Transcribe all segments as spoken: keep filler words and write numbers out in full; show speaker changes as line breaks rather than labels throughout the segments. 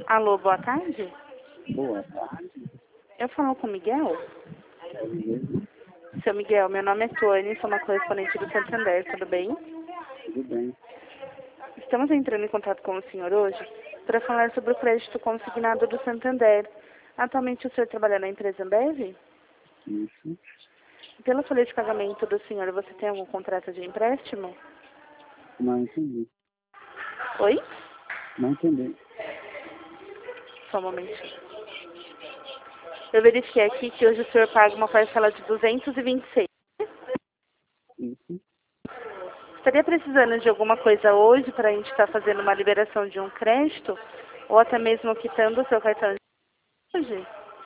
Alô, boa tarde.
Boa tarde.
Eu falo com o Miguel?
É mesmo?
Seu Miguel, meu nome é Tony, sou uma correspondente do Santander, tudo bem?
Tudo bem.
Estamos entrando em contato com o senhor hoje para falar sobre o crédito consignado do Santander. Atualmente o senhor trabalha na empresa Ambev?
Isso.
Pela folha de pagamento do senhor, você tem algum contrato de empréstimo?
Não entendi.
Oi?
Não entendi.
Só um momentinho. Eu verifiquei aqui que hoje o senhor paga uma parcela de duzentos e vinte e seis.
Isso.
Estaria precisando de alguma coisa hoje para a gente estar fazendo uma liberação de um crédito? Ou até mesmo quitando o seu cartão de hoje?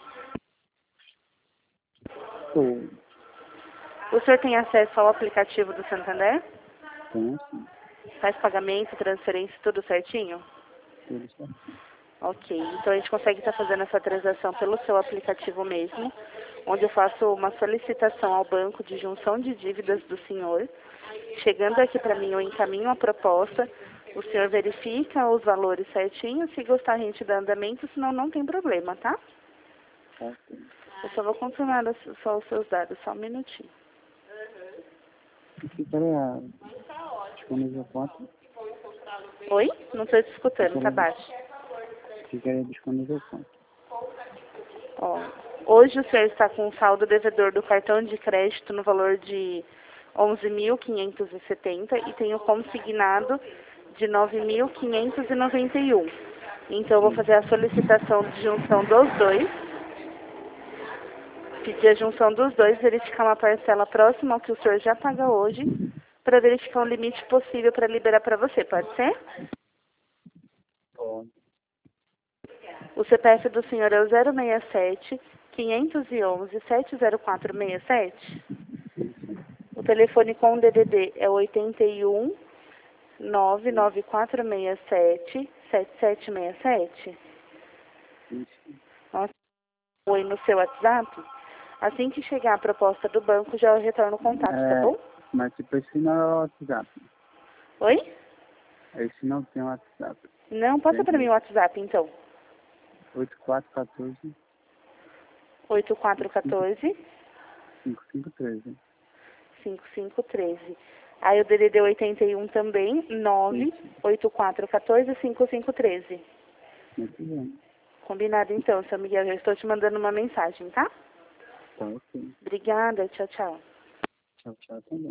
Estou.
O senhor tem acesso ao aplicativo do Santander?
Tenho sim.
Faz pagamento, transferência, tudo certinho?
Tudo certo.
Ok, então a gente consegue estar fazendo essa transação pelo seu aplicativo mesmo, onde eu faço uma solicitação ao banco de junção de dívidas do senhor. Chegando aqui para mim, eu encaminho a proposta, o senhor verifica os valores certinho, se gostar a gente dá andamento, senão não tem problema, tá?
Ok.
Eu só vou confirmar os- só os seus dados, só um minutinho.
E ficaria disponível quanto?
Oi? Não estou te escutando, tá
Ficaria,
baixo.
ficaria disponível quanto?
Ó, hoje o senhor está com um saldo devedor do cartão de crédito no valor de onze mil quinhentos e setenta e tem o consignado de nove mil quinhentos e noventa e um. Então eu vou fazer a solicitação de junção dos dois, pedir a junção dos dois, verificar uma parcela próxima ao que o senhor já paga hoje, para verificar o limite possível para liberar para você, pode ser?
Pode.
O C P F do senhor é o zero seis sete, quinhentos e onze, sete zero quatro seis sete. O telefone com o D D D é o oito um, nove nove quatro seis sete, sete sete seis sete.
Isso.
Nossa, oi no seu WhatsApp. Assim que chegar a proposta do banco, já eu retorno o contato, tá
É,
bom?
mas tipo, esse não é o WhatsApp.
Oi?
Esse não tem WhatsApp.
Não, passa para mim
Tem
o WhatsApp, então.
oito quatro um quatro,
oito quatro um quatro,
cinco cinco treze.
cinco cinco um três. Aí o D D D oito um também, nove
Isso.
oito quatro um quatro, cinco cinco um três.
Muito bem.
Combinado então, seu Miguel. Já estou te mandando uma mensagem, tá?
Tá ok.
Obrigada, tchau, tchau.
Tchau, tchau também.